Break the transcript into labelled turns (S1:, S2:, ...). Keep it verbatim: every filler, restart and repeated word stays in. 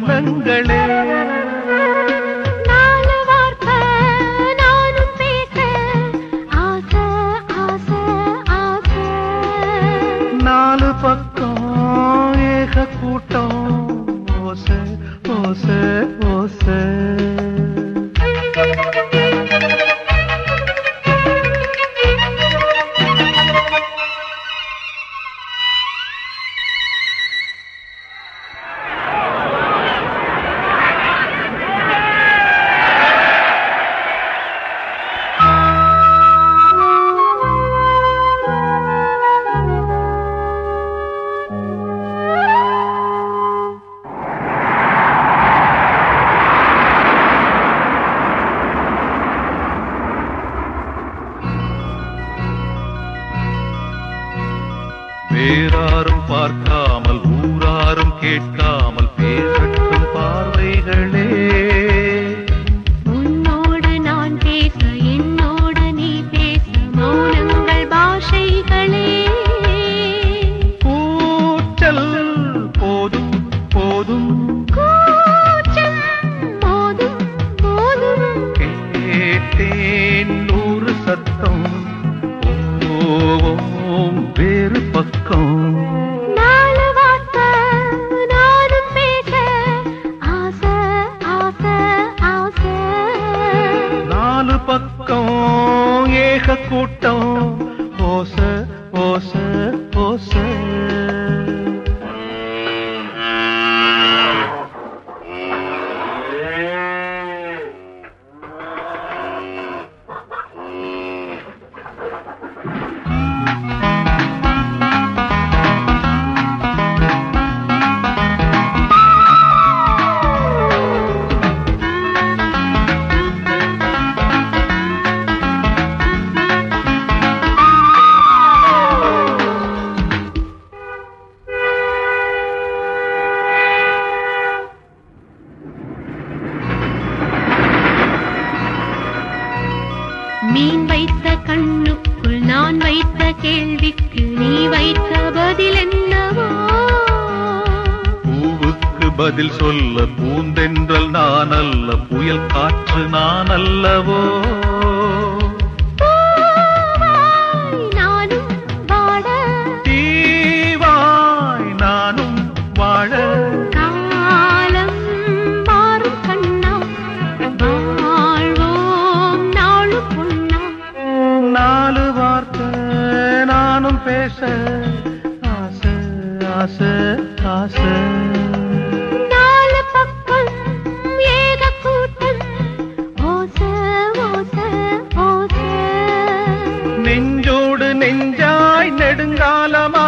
S1: வண்ணங்களே.
S2: நாலு வார்த்தை நானும் பேச ஆசை ஆசை ஆசை.
S1: நாலு பக்கம் ஏக கூட்டம் ஓசை ஓசை ஓசை. வேறாரும் பார்க்காமல் ஊராரும் கேட்காமல் பேசட்டும் பார்வைகளே.
S2: உன்னோடு நான் பேச என்னோடு நீ பேச மௌனங்கள் பாஷைகளே.
S1: கூச்சல் போதும் போதும்
S2: கூச்சம் போதும் போதும்.
S1: கேட்டேன் நூறு சத்தம் ஓம் வேறு பக்கம்.
S2: நாலு வார்த்தை நானும் பேச ஆசை ஆசை ஆசை.
S1: நாலு பக்கம் ஏக கூட்டம் ஓசை ஓசை ஓசை.
S2: மீன் வைத்த கண்ணுக்குள் நான் வைத்த கேள்விக்கு நீ வைத்த பதில் என்னவோ?
S1: பூவுக்கு பதில் சொல்ல பூந்தென்றல் நான் அல்ல புயல் காற்று நான் அல்லவோ?
S2: நானும் வாட
S1: தீவாய் நானும் வாழ.
S2: காலம் மாறும் கண்ணா வாழ்வோம் நாளு பொன்னா.
S1: நாலு வார்த்தை நானும் பேச ஆசை ஆசை ஆசை.
S2: நாலு பக்கம் ஏக கூட்டம் ஓசை ஓசை ஓசை.
S1: நெஞ்சோடு நெஞ்சாய் நெடுங்காலமா